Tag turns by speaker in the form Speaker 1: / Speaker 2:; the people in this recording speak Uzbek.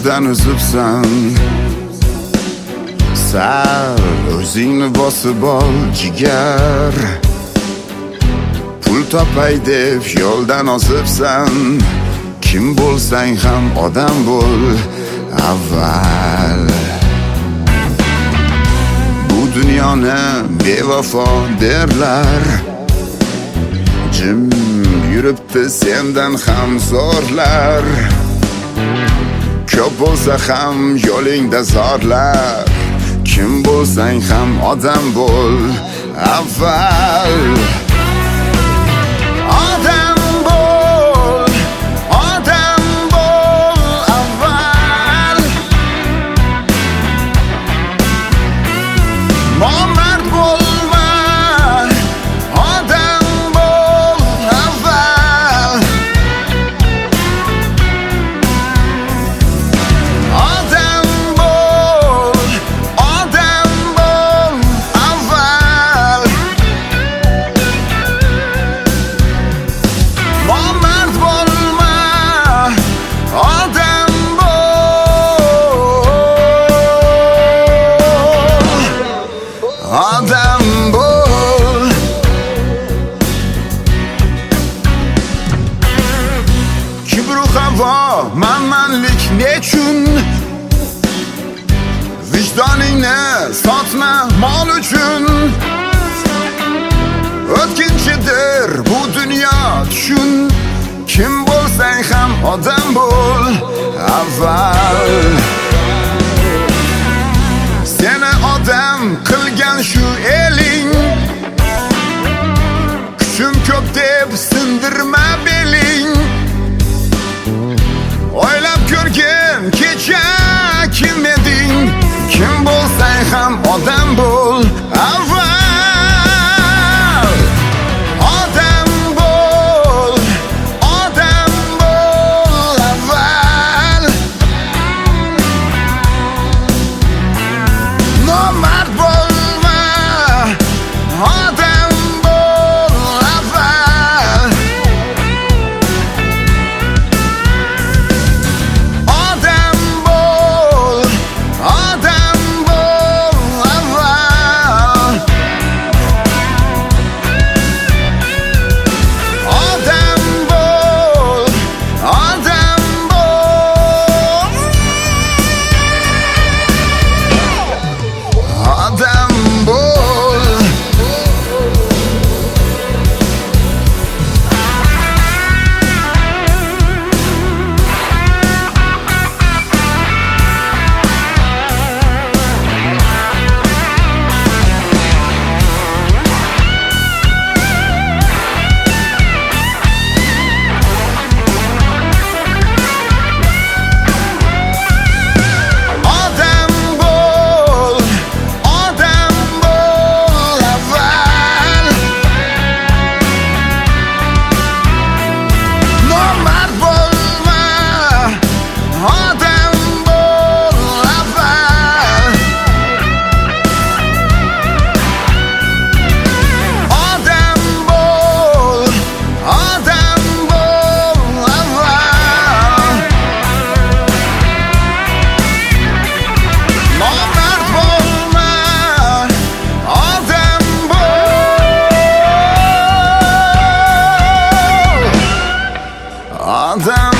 Speaker 1: yo'ldan uzibsan. Sal o'zingni bosib ol jigar. Pul topay deb yo'ldan ozibsan. Kim bo'lsang ham odam bo'l avval. Bu dunyoni bevafo derlar. Jim yuribdi sendan ham zo'rlar. Ko'p bo'lsa ham yo'lingda zorlar. Kim bo'lsang ham odam bo'l avval. Odam bo'l, odam bo'l avval. Nomard bo'lma, odam bo'l avval. Odam bo'l, odam bo'l avval. Nomard bo'lma, odam bo'l. Odam bo'l. Kibru havo, manmanlik nechun? Vijdoningni sotma mol uchun. O'tkinchidir bu dunyo tushun. Kim bo'lsang ham odam bo'l avval. Seni odam qilgan shu eling. Kuchim ko'p deb sindirma beling. O'ylab ko'rgin kecha kim eding? Kim bo'lsang ham odam bo'l avval. Odam bo'l, odam bo'l avval. Nomard bo'lma, odam bo'l avval. Odam bo'l, odam bo'l avval. Odam bo'l, odam bo'l. Odam bo'l. Odam bo'l, odam bo'l avval. Nomard bo'lma, odam bo'l avval. Odam bo'l, odam bo'l avval. Nomard bo'lma, odam bo'l. Odam